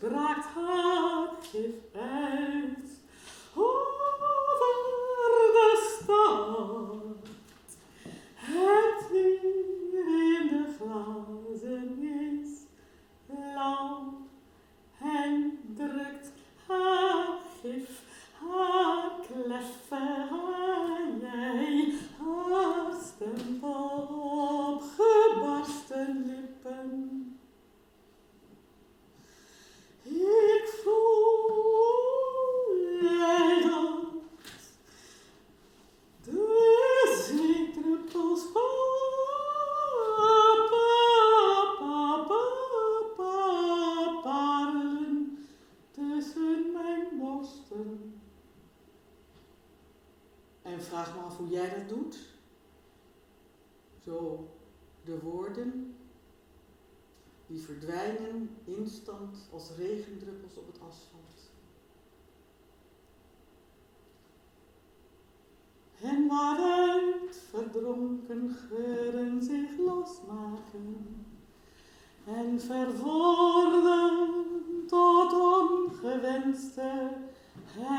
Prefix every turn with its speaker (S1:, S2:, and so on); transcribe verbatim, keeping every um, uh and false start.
S1: raakt haar gif uit over de stad. Het weer in de glazen is lauw en drukt haar gif, haar kleffe jij, haar stemt op gebarsten lippen. Ik voel jij dat de zweetdruppels pa, pa, pa, pa, pa, parelen tussen mijn borsten. En vraag me af hoe jij dat doet. Zo, de woorden die verdwijnen instant als regendruppels op het asfalt. En waaruit verdronken geuren zich losmaken en verworden tot ongewenste